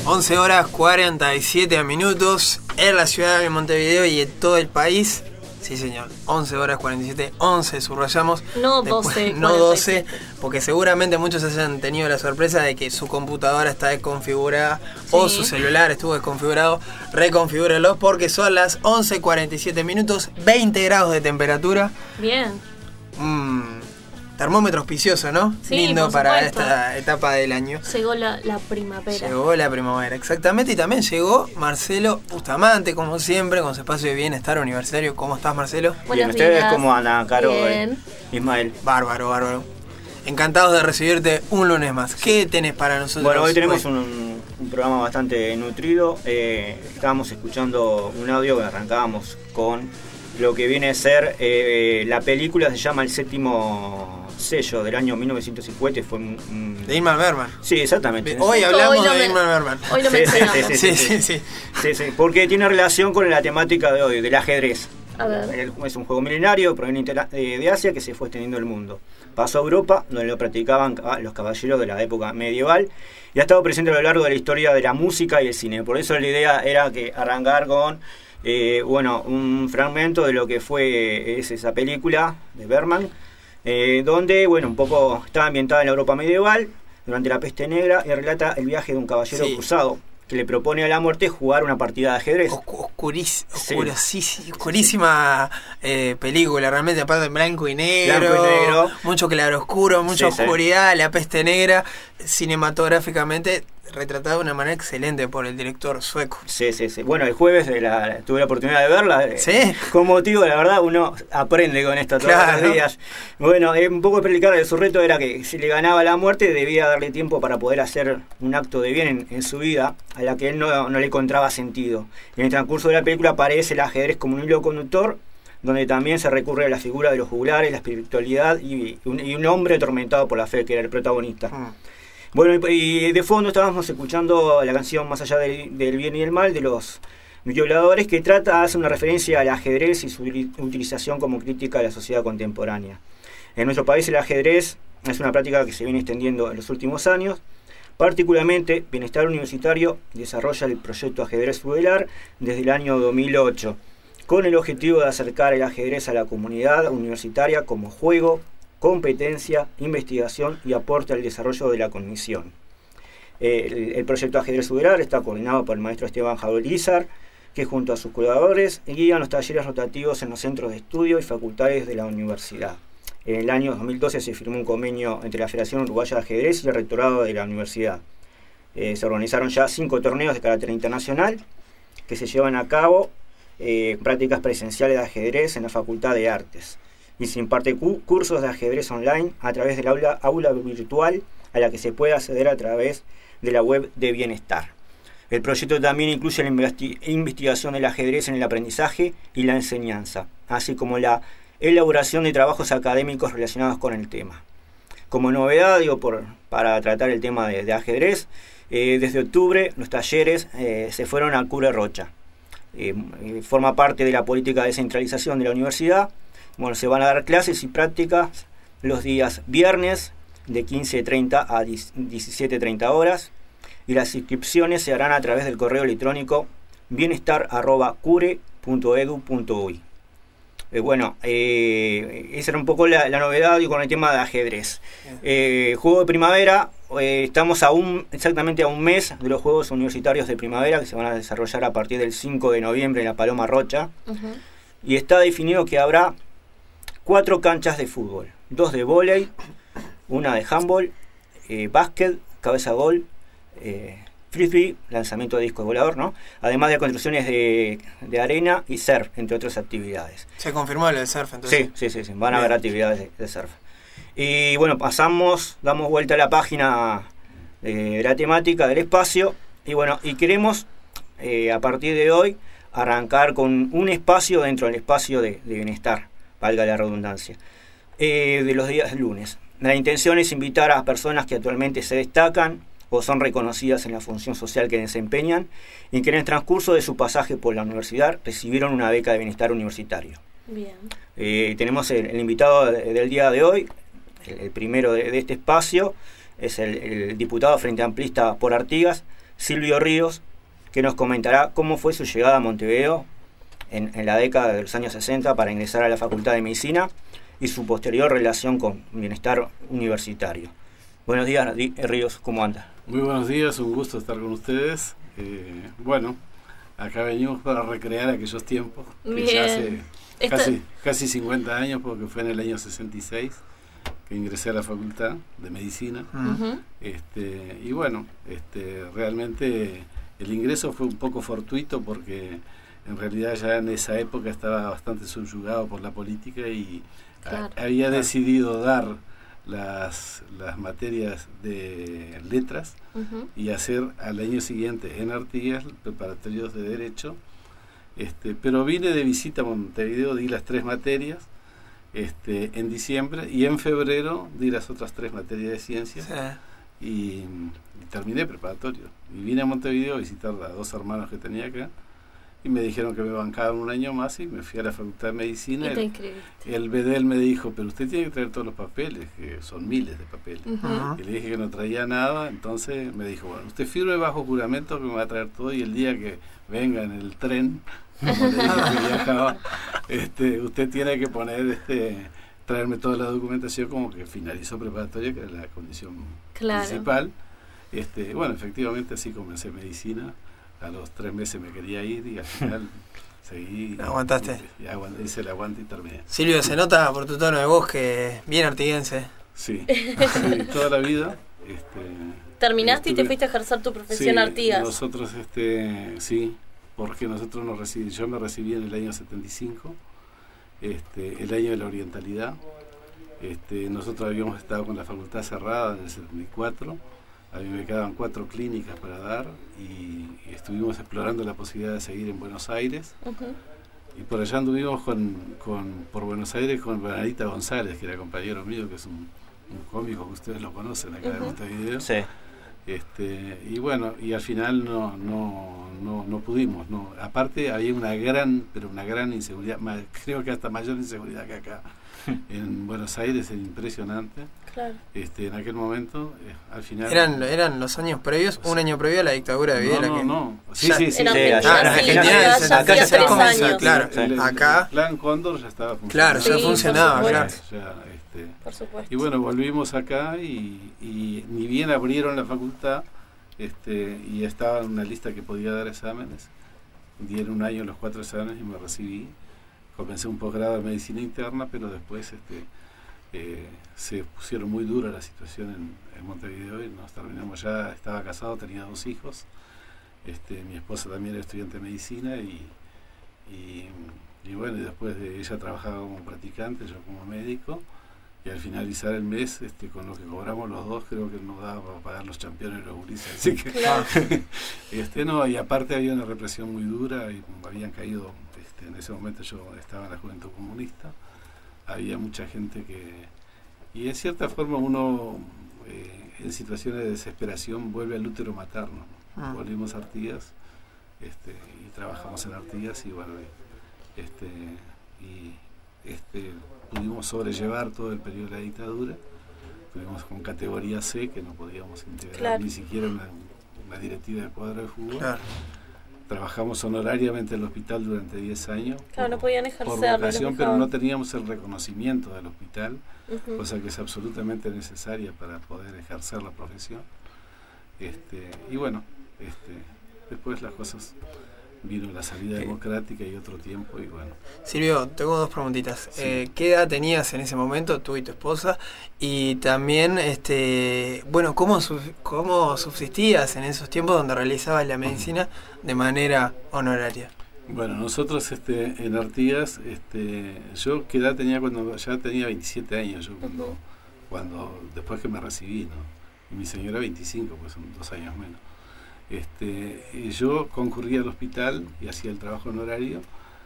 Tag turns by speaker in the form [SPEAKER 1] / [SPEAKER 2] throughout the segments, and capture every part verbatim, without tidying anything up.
[SPEAKER 1] once horas cuarenta y siete minutos en la ciudad de Montevideo y en todo el país. Sí, señor, once horas cuarenta y siete, once subrayamos.
[SPEAKER 2] No
[SPEAKER 1] Después,
[SPEAKER 2] doce.
[SPEAKER 1] No doce, porque seguramente muchos hayan tenido la sorpresa de que su computadora está desconfigurada, sí, o su celular estuvo desconfigurado. Reconfigúrelo porque son las once cuarenta y siete minutos, veinte grados de temperatura.
[SPEAKER 2] Bien.
[SPEAKER 1] Mmm. Termómetro auspicioso, ¿no?
[SPEAKER 2] Sí,
[SPEAKER 1] lindo para
[SPEAKER 2] supuesto.
[SPEAKER 1] Esta etapa del año.
[SPEAKER 2] Llegó la, la primavera.
[SPEAKER 1] Llegó la primavera, exactamente. Y también llegó Marcelo Bustamante, como siempre, con su espacio de bienestar universitario. ¿Cómo estás, Marcelo?
[SPEAKER 3] Bien, ¿ustedes cómo andan, Caro?
[SPEAKER 2] Bien.
[SPEAKER 3] Ismael.
[SPEAKER 1] Bárbaro, bárbaro. Encantados de recibirte un lunes más. ¿Qué tenés para nosotros?
[SPEAKER 3] Bueno, hoy tenemos un, un programa bastante nutrido. Eh, estábamos escuchando un audio que arrancábamos con lo que viene a ser eh, la película, se llama El Séptimo Sello, del año mil novecientos cincuenta. Fue un, un...
[SPEAKER 1] de Ingmar Bergman.
[SPEAKER 3] Sí, exactamente.
[SPEAKER 1] Hoy hablamos
[SPEAKER 2] hoy
[SPEAKER 1] de
[SPEAKER 2] me...
[SPEAKER 1] Ingmar Bergman.
[SPEAKER 2] Hoy lo
[SPEAKER 3] sí,
[SPEAKER 2] mencionamos.
[SPEAKER 3] sí, sí, sí, sí, sí, sí. sí, sí, porque tiene relación con la temática de hoy, del ajedrez.
[SPEAKER 2] A ver.
[SPEAKER 3] Es un juego milenario proveniente de Asia que se fue extendiendo el mundo. Pasó a Europa, donde lo practicaban los caballeros de la época medieval, y ha estado presente a lo largo de la historia de la música y el cine. Por eso la idea era que arrancar con eh, bueno, un fragmento de lo que fue es esa película de Bergman, eh, donde bueno, un poco está ambientada en la Europa medieval durante la peste negra y relata el viaje de un caballero sí. cruzado que le propone a la muerte jugar una partida de ajedrez.
[SPEAKER 1] Oscuris, oscurísima, oscurísima eh, película, realmente, aparte en blanco y negro,
[SPEAKER 3] blanco y negro.
[SPEAKER 1] Mucho claroscuro, mucha sí, oscuridad, sí. La peste negra, cinematográficamente retratada de una manera excelente por el director sueco.
[SPEAKER 3] Sí, sí, sí. Bueno, el jueves de la, tuve la oportunidad de verla.
[SPEAKER 1] Sí.
[SPEAKER 3] Con motivo, la verdad, uno aprende con esto todos claro. los días. Bueno, eh, un poco explicar, su reto era que si le ganaba la muerte debía darle tiempo para poder hacer un acto de bien en, en su vida a la que él no, no le encontraba sentido. En el transcurso de la película aparece el ajedrez como un hilo conductor, donde también se recurre a la figura de los juglares, la espiritualidad y un, y un hombre atormentado por la fe, que era el protagonista. Mm. Bueno, y de fondo estábamos escuchando la canción Más allá del, del bien y el mal de Los Violadores, que trata, hace una referencia al ajedrez y su utilización como crítica a la sociedad contemporánea. En nuestro país el ajedrez es una práctica que se viene extendiendo en los últimos años. Particularmente, Bienestar Universitario desarrolla el proyecto Ajedrez Tutelar desde el año dos mil ocho, con el objetivo de acercar el ajedrez a la comunidad universitaria como juego, competencia, investigación y aporte al desarrollo de la cognición. El, el proyecto Ajedrez Tutelar está coordinado por el maestro Esteban Jabolizar, que junto a sus colaboradores guían los talleres rotativos en los centros de estudio y facultades de la universidad. En el año dos mil doce se firmó un convenio entre la Federación Uruguaya de Ajedrez y el rectorado de la universidad. Eh, se organizaron ya cinco torneos de carácter internacional que se llevan a cabo eh, prácticas presenciales de ajedrez en la Facultad de Artes. Y se imparte cu- cursos de ajedrez online a través del aula, aula virtual a la que se puede acceder a través de la web de Bienestar. El proyecto también incluye la investi- investigación del ajedrez en el aprendizaje y la enseñanza, así como la elaboración de trabajos académicos relacionados con el tema. Como novedad, digo, por, para tratar el tema de, de ajedrez, eh, desde octubre los talleres eh, se fueron a Cure Rocha. Eh, forma parte de la política de descentralización de la universidad. Bueno, se van a dar clases y prácticas los días viernes de quince treinta a diecisiete treinta horas y las inscripciones se harán a través del correo electrónico bienestar arroba cure punto edu punto uy. Eh, bueno, eh, esa era un poco la, la novedad y con el tema de ajedrez. Eh, juego de primavera, eh, estamos a un, exactamente a un mes de los Juegos Universitarios de Primavera que se van a desarrollar a partir del cinco de noviembre en la Paloma Rocha. Uh-huh. Y está definido que habrá cuatro canchas de fútbol, dos de vóley, una de handball, eh, básquet, cabeza gol, eh, frisbee, lanzamiento de disco volador, ¿no? Además de construcciones de, de arena y surf, entre otras actividades.
[SPEAKER 1] ¿Se confirmó lo del surf entonces?
[SPEAKER 3] Sí, sí, sí, sí. Van a haber actividades de, de surf. Y bueno, pasamos, damos vuelta a la página eh, de la temática del espacio y bueno, y queremos eh, a partir de hoy arrancar con un espacio dentro del espacio de, de bienestar, valga la redundancia, eh, de los días lunes. La intención es invitar a personas que actualmente se destacan o son reconocidas en la función social que desempeñan y que en el transcurso de su pasaje por la universidad recibieron una beca de bienestar universitario.
[SPEAKER 2] Bien.
[SPEAKER 3] Eh, tenemos el, el invitado de, del día de hoy, el, el primero de, de este espacio, es el, el diputado Frente Amplista por Artigas, Silvio Ríos, que nos comentará cómo fue su llegada a Montevideo en, en la década de los años sesenta para ingresar a la Facultad de Medicina y su posterior relación con bienestar universitario. Buenos días, Ríos, ¿cómo anda?
[SPEAKER 4] Muy buenos días, un gusto estar con ustedes. Eh, bueno, acá venimos para recrear aquellos tiempos, que
[SPEAKER 2] Bien.
[SPEAKER 4] ya hace
[SPEAKER 2] Esta...
[SPEAKER 4] casi, casi cincuenta años, porque fue en el año sesenta y seis que ingresé a la Facultad de Medicina.
[SPEAKER 2] Uh-huh.
[SPEAKER 4] este, y bueno, este, realmente el ingreso fue un poco fortuito porque en realidad ya en esa época estaba bastante subyugado por la política y
[SPEAKER 2] claro.
[SPEAKER 4] a, había decidido dar las, las materias de letras
[SPEAKER 2] Uh-huh.
[SPEAKER 4] y hacer al año siguiente en Artigas preparatorios de Derecho. Este, pero vine de visita a Montevideo, di las tres materias este, en diciembre y en febrero di las otras tres materias de ciencias. Sí. y, y terminé preparatorio. Y vine a Montevideo a visitar a dos hermanos que tenía acá y me dijeron que me bancaban un año más y me fui a la Facultad de Medicina.
[SPEAKER 2] ¿Y te
[SPEAKER 4] el,
[SPEAKER 2] inscribiste?
[SPEAKER 4] el bedel me dijo, pero usted tiene que traer todos los papeles, que son miles de papeles.
[SPEAKER 2] Uh-huh.
[SPEAKER 4] Y le dije que no traía nada, entonces me dijo, bueno, usted firme bajo juramento que me va a traer todo y el día que venga en el tren, como le dije que viajaba, este, usted tiene que poner, este, traerme toda la documentación como que finalizó preparatoria, que era la condición
[SPEAKER 2] claro.
[SPEAKER 4] principal. Este, bueno, efectivamente así comencé medicina. A los tres meses me quería ir y al final seguí.
[SPEAKER 1] ¿Aguantaste?
[SPEAKER 4] Y, y aguanté, hice el aguante y terminé.
[SPEAKER 1] Silvio, se nota por tu tono de voz que bien artiguense.
[SPEAKER 4] Sí, sí, toda la vida. Este,
[SPEAKER 2] ¿Terminaste
[SPEAKER 4] estuve,
[SPEAKER 2] y te fuiste a ejercer tu profesión
[SPEAKER 4] sí,
[SPEAKER 2] Artigas?
[SPEAKER 4] Nosotros, este, sí, porque nosotros nos recibimos, yo me recibí en el año setenta y cinco, este, el año de la orientalidad. Este, nosotros habíamos estado con la facultad cerrada en el setenta y cuatro. A mí me quedaban cuatro clínicas para dar y, y estuvimos explorando la posibilidad de seguir en Buenos Aires.
[SPEAKER 2] Uh-huh.
[SPEAKER 4] Y por allá anduvimos con, con, por Buenos Aires con Bernardita González, que era compañero mío, que es un, un cómico que ustedes lo conocen acá uh-huh. de Montevideo.
[SPEAKER 3] Sí.
[SPEAKER 4] Este, y bueno, y al final no, no, no, no pudimos. No. Aparte había una gran, pero una gran inseguridad, más, creo que hasta mayor inseguridad que acá. En Buenos Aires, es impresionante.
[SPEAKER 2] Claro.
[SPEAKER 4] Este, en aquel momento, eh, al final...
[SPEAKER 1] ¿Eran, ¿Eran los años previos? Un año previo a la dictadura de Videla.
[SPEAKER 4] No, no,
[SPEAKER 1] que
[SPEAKER 4] no. Sí,
[SPEAKER 1] ya,
[SPEAKER 4] sí, sí.
[SPEAKER 2] En
[SPEAKER 4] sí,
[SPEAKER 2] Argentina,
[SPEAKER 1] ah, en
[SPEAKER 2] sí,
[SPEAKER 1] Argentina,
[SPEAKER 2] ya-
[SPEAKER 1] ya-
[SPEAKER 2] ya
[SPEAKER 1] acá
[SPEAKER 2] hacía
[SPEAKER 1] ya
[SPEAKER 2] tres
[SPEAKER 1] comenzó,
[SPEAKER 2] años.
[SPEAKER 1] claro.
[SPEAKER 4] El, el,
[SPEAKER 1] Acá-
[SPEAKER 4] el plan Cóndor ya estaba funcionando.
[SPEAKER 1] Claro, ya
[SPEAKER 2] Sí,
[SPEAKER 1] funcionaba,
[SPEAKER 2] por
[SPEAKER 1] claro.
[SPEAKER 2] supuesto.
[SPEAKER 4] Ya, este,
[SPEAKER 2] Por supuesto.
[SPEAKER 4] y bueno, volvimos acá y, y ni bien abrieron la facultad este, y estaba en una lista que podía dar exámenes. Di en un año los cuatro exámenes y me recibí. Comencé un posgrado de medicina interna, pero después este, eh, se pusieron muy dura la situación en, en Montevideo y nos terminamos ya. Estaba casado, tenía dos hijos. Este, mi esposa también era estudiante de medicina y, y, y bueno, y después de ella trabajaba como practicante, yo como médico. Y al finalizar el mes, este, con lo que cobramos los dos, creo que nos daba para pagar los campeones de los gurises. Así que,
[SPEAKER 2] Claro.
[SPEAKER 4] este, no, y aparte había una represión muy dura y habían caído, este, en ese momento yo estaba en la Juventud Comunista, había mucha gente que... Y en cierta forma uno, eh, en situaciones de desesperación, vuelve al útero materno.
[SPEAKER 1] Ah.
[SPEAKER 4] Volvimos a Artigas este, y trabajamos en Artigas y bueno, este, y este... pudimos sobrellevar todo el periodo de la dictadura. Estuvimos con categoría C, que no podíamos integrar
[SPEAKER 2] claro.
[SPEAKER 4] ni siquiera una, una directiva de cuadro de fútbol.
[SPEAKER 1] Claro.
[SPEAKER 4] Trabajamos honorariamente en el hospital durante diez años.
[SPEAKER 2] Claro,
[SPEAKER 4] por,
[SPEAKER 2] no podían
[SPEAKER 4] por
[SPEAKER 2] ejercer.
[SPEAKER 4] vocación, pero no teníamos el reconocimiento del hospital,
[SPEAKER 2] Uh-huh.
[SPEAKER 4] cosa que es absolutamente necesaria para poder ejercer la profesión. Este, y bueno, este, después las cosas... vino la salida democrática y otro tiempo y bueno.
[SPEAKER 1] Silvio, tengo dos preguntitas.
[SPEAKER 4] Sí.
[SPEAKER 1] Eh, ¿Qué edad tenías en ese momento, tú y tu esposa? Y también, este, bueno, ¿cómo, su- cómo subsistías en esos tiempos donde realizabas la medicina de manera honoraria?
[SPEAKER 4] Bueno, nosotros este, en Artigas, este, yo qué edad tenía cuando ya tenía veintisiete años, yo cuando,
[SPEAKER 2] Uh-huh.
[SPEAKER 4] cuando después que me recibí, ¿no? Y mi señora veinticinco, pues son dos años menos. Este, y yo concurría al hospital y hacía el trabajo honorario.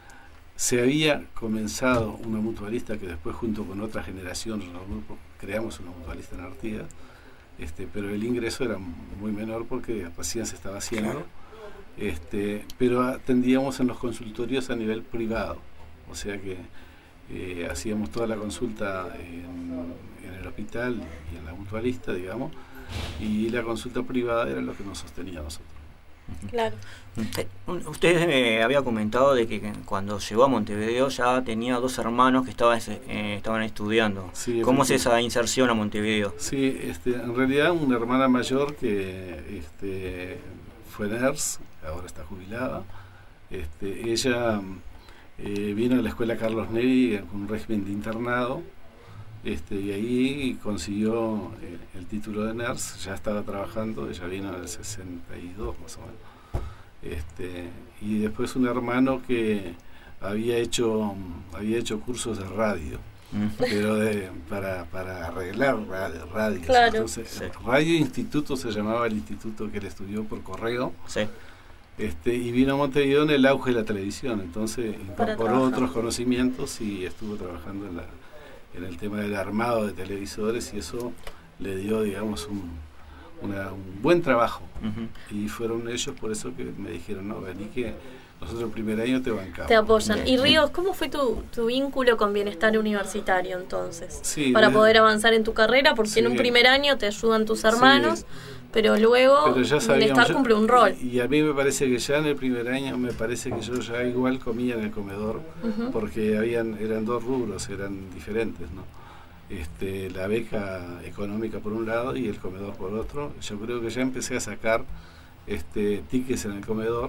[SPEAKER 4] Se había comenzado una mutualista que después junto con otra generación, los grupos, creamos una mutualista en Artigas, este, pero el ingreso era muy menor porque recién se estaba haciendo, este, pero atendíamos en los consultorios a nivel privado, o sea que eh, hacíamos toda la consulta en, en el hospital y en la mutualista, digamos, y la consulta privada era lo que nos sostenía a nosotros.
[SPEAKER 2] Claro.
[SPEAKER 3] Usted me había comentado de que cuando llegó a Montevideo ya tenía dos hermanos que estaban, eh, estaban estudiando. Sí, ¿cómo es esa inserción a Montevideo?
[SPEAKER 4] Sí, este, en realidad una hermana mayor que este, fue nurse, ahora está jubilada. Este, ella eh, vino a la escuela Carlos Neri con un régimen de internado. Este, y ahí consiguió eh, el título de nurse, ya estaba trabajando, ella vino en el sesenta y dos más o menos. Este, y después un hermano que había hecho había hecho cursos de radio, mm. pero de, para, para arreglar radio, radio.
[SPEAKER 2] Claro.
[SPEAKER 4] Entonces,
[SPEAKER 3] sí.
[SPEAKER 4] Radio Instituto se llamaba el instituto que él estudió por correo.
[SPEAKER 3] Sí.
[SPEAKER 4] Este, y vino a Montevideo en el auge de la televisión, entonces incorporó otros conocimientos y estuvo trabajando en la en el tema del armado de televisores, y eso le dio, digamos, un, una, un buen trabajo. Uh-huh. Y fueron ellos por eso que me dijeron, no, vení que nosotros el primer año te bancamos.
[SPEAKER 2] Te apoyan. Y Ríos, ¿cómo fue tu, tu vínculo con Bienestar Universitario entonces?
[SPEAKER 4] Sí,
[SPEAKER 2] para
[SPEAKER 4] de,
[SPEAKER 2] poder avanzar en tu carrera, porque sí. En un primer año te ayudan tus hermanos, sí. Pero luego
[SPEAKER 4] pero ya
[SPEAKER 2] Bienestar
[SPEAKER 4] yo,
[SPEAKER 2] cumple un rol.
[SPEAKER 4] Y a mí me parece que ya en el primer año, me parece que yo ya igual comía en el comedor, uh-huh. porque habían eran dos rubros, eran diferentes, ¿no? Este, la beca económica por un lado y el comedor por otro. Yo creo que ya empecé a sacar este, tickets en el comedor,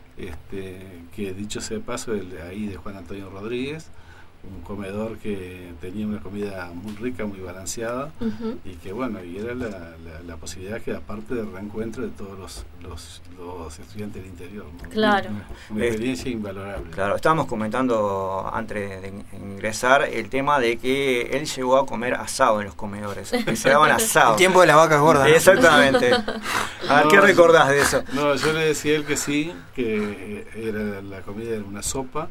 [SPEAKER 4] este, que dicho sea de paso, el de ahí de Juan Antonio Rodríguez, un comedor que tenía una comida muy rica, muy balanceada, uh-huh. y que bueno, y era la, la, la posibilidad que aparte del reencuentro de todos los, los, los estudiantes del interior, ¿no?
[SPEAKER 2] Claro.
[SPEAKER 4] Una, una experiencia eh, invalorable.
[SPEAKER 3] Claro, estábamos comentando antes de ingresar el tema de que él llegó a comer asado en los comedores, que se daban asado.
[SPEAKER 1] El tiempo de la vaca gorda. ¿No?
[SPEAKER 3] Exactamente. A ver,
[SPEAKER 4] no,
[SPEAKER 3] ¿qué recordás de eso?
[SPEAKER 4] No, yo le decía a él que sí, que era la comida era una sopa.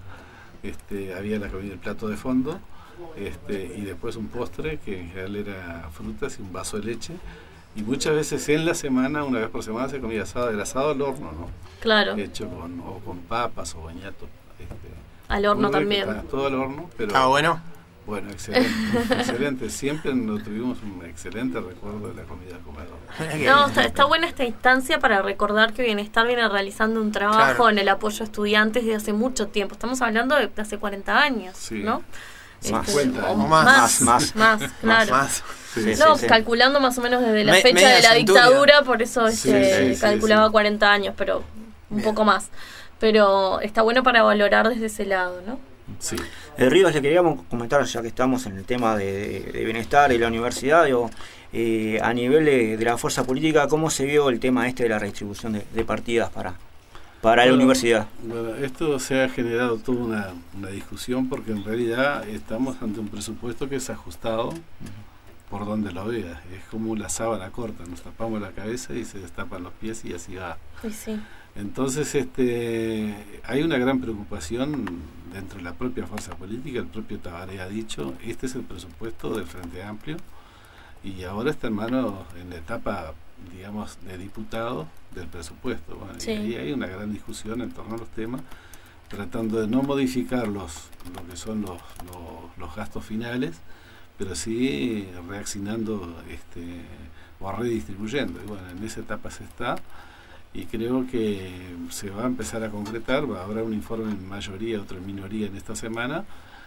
[SPEAKER 4] Este, había la comida, el plato de fondo, este, y después un postre que en general era frutas y un vaso de leche, y muchas veces en la semana, una vez por semana, se comía asado, el asado al horno, ¿no?
[SPEAKER 2] Claro.
[SPEAKER 4] Hecho con, o con papas o boñato. Este,
[SPEAKER 2] al horno también.
[SPEAKER 4] Rico, todo al horno, pero...
[SPEAKER 1] Ah, bueno.
[SPEAKER 4] Bueno, excelente, excelente. Siempre nos tuvimos un excelente recuerdo de la comida al comedor.
[SPEAKER 2] No, está, está buena esta instancia para recordar que Bienestar viene realizando un trabajo claro. en el apoyo a estudiantes desde hace mucho tiempo. Estamos hablando de hace cuarenta años,
[SPEAKER 4] sí.
[SPEAKER 2] ¿no?
[SPEAKER 4] Más,
[SPEAKER 2] este,
[SPEAKER 4] o
[SPEAKER 1] más,
[SPEAKER 2] más,
[SPEAKER 3] más,
[SPEAKER 2] más, claro.
[SPEAKER 1] Más.
[SPEAKER 3] Sí,
[SPEAKER 2] no,
[SPEAKER 3] sí, sí.
[SPEAKER 2] calculando más o menos desde la
[SPEAKER 1] Me,
[SPEAKER 2] fecha de la
[SPEAKER 1] centuria.
[SPEAKER 2] dictadura, por eso este,
[SPEAKER 4] sí, sí,
[SPEAKER 2] calculaba
[SPEAKER 4] sí, sí.
[SPEAKER 2] cuarenta años, pero un
[SPEAKER 1] Bien.
[SPEAKER 2] poco más. Pero está bueno para valorar desde ese lado, ¿no?
[SPEAKER 4] Sí.
[SPEAKER 3] Eh, Ríos, le queríamos comentar, ya que estamos en el tema de, de bienestar y la universidad, digo, eh, a nivel de, de la fuerza política, ¿cómo se vio el tema este de la redistribución de, de partidas para, para
[SPEAKER 4] bueno,
[SPEAKER 3] la universidad?
[SPEAKER 4] Bueno, esto se ha generado toda una, una discusión porque en realidad estamos ante un presupuesto que es ajustado uh-huh. por donde lo veas. Es como la sábana corta, nos tapamos la cabeza y se destapan los pies y así va.
[SPEAKER 2] Sí, sí.
[SPEAKER 4] Entonces este, hay una gran preocupación dentro de la propia fuerza política. El propio Tabaré ha dicho, este es el presupuesto del Frente Amplio y ahora está en manos, en la etapa, digamos, de diputado del presupuesto. Bueno, sí. Y ahí hay una gran discusión en torno a los temas, tratando de no modificar los, lo que son los, los, los gastos finales, pero sí reaccionando este, o redistribuyendo. Y bueno, en esa etapa se está. Y creo que se va a empezar a concretar, va, habrá un informe en mayoría, otro en minoría en esta semana,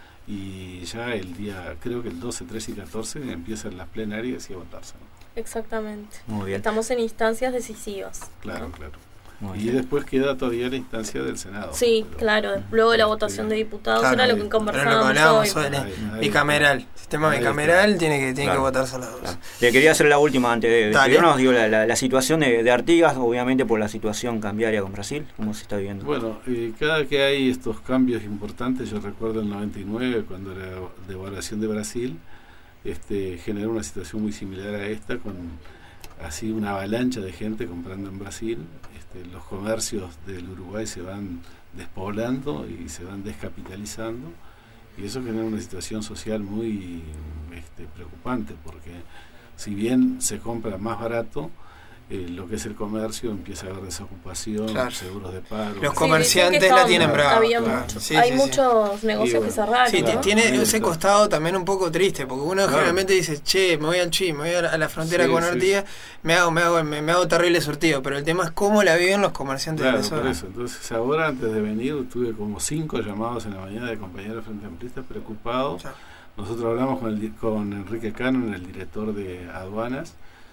[SPEAKER 4] y ya el día, creo que el doce, trece y catorce empiezan las plenarias y a votarse, ¿no?
[SPEAKER 2] Exactamente.
[SPEAKER 3] Muy bien.
[SPEAKER 2] Estamos en instancias decisivas.
[SPEAKER 4] Claro,
[SPEAKER 2] ¿no?
[SPEAKER 4] claro.
[SPEAKER 3] Muy
[SPEAKER 4] y
[SPEAKER 3] bien.
[SPEAKER 4] Después queda todavía la instancia del Senado.
[SPEAKER 2] Sí,
[SPEAKER 4] pero,
[SPEAKER 2] claro. Luego de la
[SPEAKER 4] este,
[SPEAKER 2] votación de diputados
[SPEAKER 1] claro,
[SPEAKER 2] era lo que
[SPEAKER 1] Pero
[SPEAKER 2] conversábamos
[SPEAKER 1] lo que hablábamos
[SPEAKER 2] hoy.
[SPEAKER 1] hoy,
[SPEAKER 4] Ahí, ahí
[SPEAKER 1] bicameral.
[SPEAKER 4] está.
[SPEAKER 1] Sistema
[SPEAKER 4] Ahí
[SPEAKER 1] bicameral
[SPEAKER 4] está.
[SPEAKER 1] tiene que tiene
[SPEAKER 3] Claro.
[SPEAKER 1] que votarse a las dos.
[SPEAKER 3] Claro. Le quería hacer la última antes de
[SPEAKER 1] Dale.
[SPEAKER 3] despedirnos, digo, la, la, la situación de, de Artigas, obviamente por la situación cambiaria con Brasil, ¿cómo se está viviendo?
[SPEAKER 4] Bueno, eh, cada que hay estos cambios importantes, yo recuerdo en el noventa y nueve, cuando la devaluación de Brasil, este, generó una situación muy similar a esta, con así una avalancha de gente comprando en Brasil. Este, los comercios del Uruguay se van despoblando y se van descapitalizando, y eso genera una situación social muy este, preocupante, porque si bien se compra más barato, eh, lo que es el comercio empieza a haber desocupación, claro. seguros de paro.
[SPEAKER 1] Los comerciantes sí, la tienen brava.
[SPEAKER 2] Había claro. mucho. Sí, Hay sí, muchos sí. negocios bueno, que cerraron.
[SPEAKER 1] Sí,
[SPEAKER 2] ¿no?
[SPEAKER 1] tiene sí, ese costado también un poco triste, porque uno claro. generalmente dice, che, me voy al Chi, me voy a la, a la frontera sí, con Artigas, sí. me hago, me hago, me, me hago terrible surtido, pero el tema es cómo la viven los comerciantes
[SPEAKER 4] claro,
[SPEAKER 1] de la zona.
[SPEAKER 4] Por eso. Entonces ahora, antes de venir, tuve como cinco llamados en la mañana de compañeros frente amplistas preocupados. Ya. Nosotros hablamos con, el, con Enrique Cannon, el director de aduanas,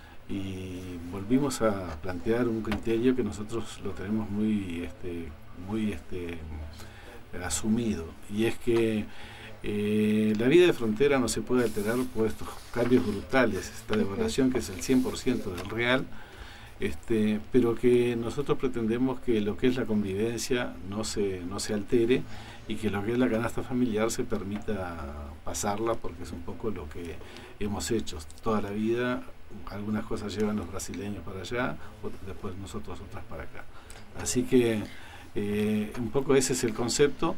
[SPEAKER 4] y volvimos a plantear un criterio que nosotros lo tenemos muy este muy este asumido, y es que eh, la vida de frontera no se puede alterar por estos cambios brutales, esta devaluación que es el cien por ciento del real, este pero que nosotros pretendemos que lo que es la convivencia no se no se altere, y que lo que es la canasta familiar se permita pasarla, porque es un poco lo que hemos hecho toda la vida. Algunas cosas llevan los brasileños para allá, después nosotros otras para acá. Así que eh, un poco ese es el concepto,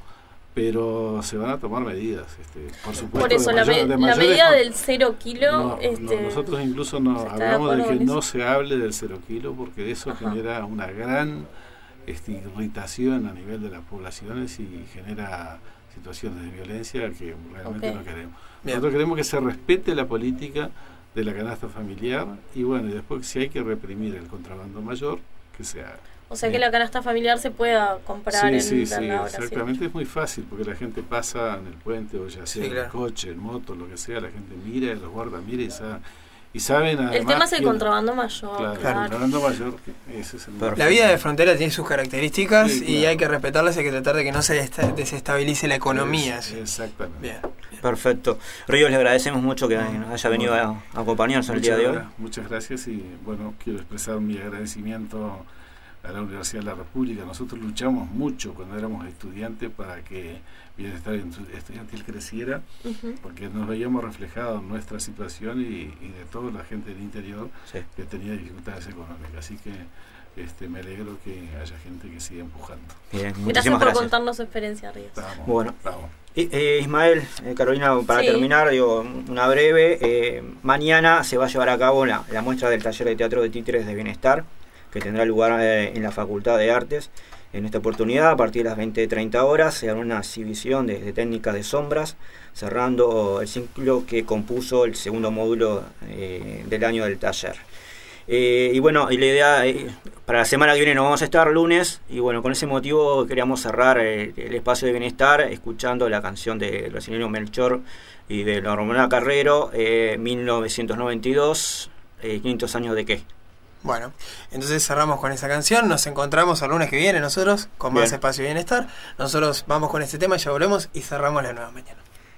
[SPEAKER 4] pero se van a tomar medidas, este, por supuesto.
[SPEAKER 2] Por eso, de la, mayor, de la medida del cero kilo...
[SPEAKER 4] No,
[SPEAKER 2] este,
[SPEAKER 4] no, nosotros incluso no hablamos de que no se hable del cero kilo, porque eso Ajá. genera una gran este, irritación a nivel de las poblaciones y genera situaciones de violencia que realmente okay. no queremos. Bien. Nosotros queremos que se respete la política de la canasta familiar, y bueno, y después si hay que reprimir el contrabando mayor, que se haga.
[SPEAKER 2] O sea, bien. Que la canasta familiar se pueda comprar
[SPEAKER 4] sí,
[SPEAKER 2] en
[SPEAKER 4] sí, sí,
[SPEAKER 2] hora,
[SPEAKER 4] exactamente,
[SPEAKER 2] sí.
[SPEAKER 4] es muy fácil, porque la gente pasa en el puente, o ya sea sí, claro. en el coche, en moto, lo que sea, la gente mira, los guarda, mira y sabe. Y saben además,
[SPEAKER 2] el tema es el que, contrabando mayor.
[SPEAKER 4] Claro, claro. El contrabando mayor, ese es el
[SPEAKER 1] la vida de frontera tiene sus características sí, claro. y hay que respetarlas, hay que tratar de que no se desestabilice la economía.
[SPEAKER 4] Es, exactamente.
[SPEAKER 1] Bien.
[SPEAKER 3] Perfecto. Ríos, le agradecemos mucho que no, haya venido bueno. a, a acompañarnos el día de hoy.
[SPEAKER 4] Muchas gracias, y bueno, quiero expresar mi agradecimiento a la Universidad de la República. Nosotros luchamos mucho cuando éramos estudiantes para que Bienestar Estudiantil creciera, uh-huh. porque nos veíamos reflejados en nuestra situación y, y de toda la gente del interior sí. que tenía dificultades económicas. Así que este, me alegro que haya gente que siga empujando.
[SPEAKER 3] Bien,
[SPEAKER 2] gracias por
[SPEAKER 3] gracias.
[SPEAKER 2] contarnos su experiencia, Ríos.
[SPEAKER 4] Vamos,
[SPEAKER 3] bueno,
[SPEAKER 4] vamos.
[SPEAKER 3] Y, eh, Ismael, eh, Carolina, para sí. terminar, digo, una breve. Eh, mañana se va a llevar a cabo la, la muestra del taller de teatro de títeres de Bienestar, que tendrá lugar eh, en la Facultad de Artes. En esta oportunidad, a partir de las veinte treinta horas, se hará una exhibición de, de técnicas de sombras, cerrando el ciclo que compuso el segundo módulo eh, del año del taller. Eh, y bueno, y la idea, eh, para la semana que viene nos vamos a estar lunes, y bueno, con ese motivo queríamos cerrar eh, el espacio de Bienestar escuchando la canción del brasileño Melchor y de la Romana Carrero, eh, mil novecientos noventa y dos, eh, quinientos años de qué.
[SPEAKER 1] Bueno, entonces cerramos con esa canción, nos encontramos el lunes que viene nosotros con más Bien. Espacio de Bienestar. Nosotros vamos con este tema, ya volvemos y cerramos la nueva mañana.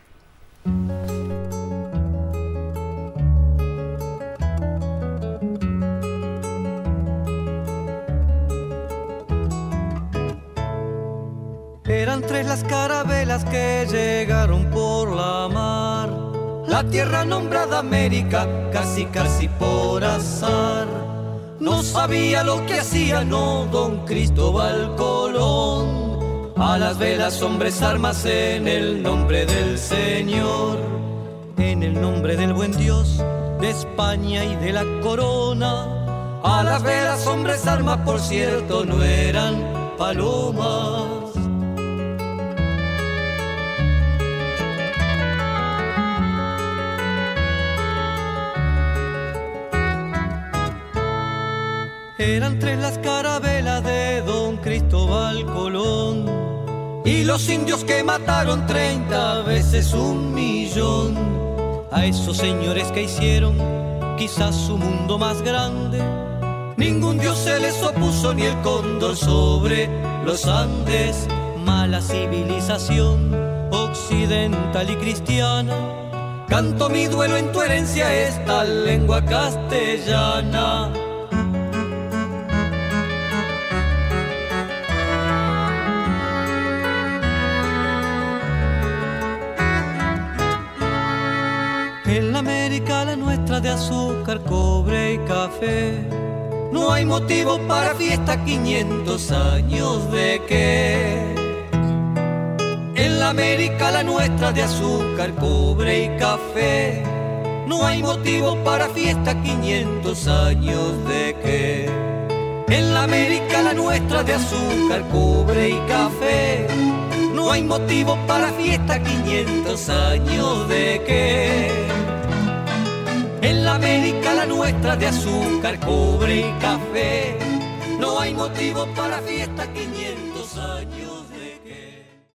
[SPEAKER 5] Eran tres las carabelas que llegaron por la mar, la tierra nombrada América, casi casi por azar. No sabía lo que hacía, no, don Cristóbal Colón. A las velas, hombres, armas, en el nombre del Señor. En el nombre del buen Dios, de España y de la corona. A las velas, hombres, armas, por cierto, no eran palomas. Eran tres las carabelas de don Cristóbal Colón, y los indios que mataron treinta veces un millón. A esos señores que hicieron quizás su mundo más grande, ningún dios se les opuso, ni el cóndor sobre los Andes. Mala civilización occidental y cristiana, canto mi duelo en tu herencia, esta lengua castellana. En la América la nuestra de azúcar, cobre y café, no hay motivo para fiesta, quinientos años de qué. En la América la nuestra de azúcar, cobre y café, No hay motivo para fiesta, quinientos años de qué. En la América la nuestra de azúcar, cobre y café. No hay motivo para fiesta, quinientos años de qué. En la América la nuestra de azúcar, cobre y café. No hay motivo para fiesta, quinientos años de qué.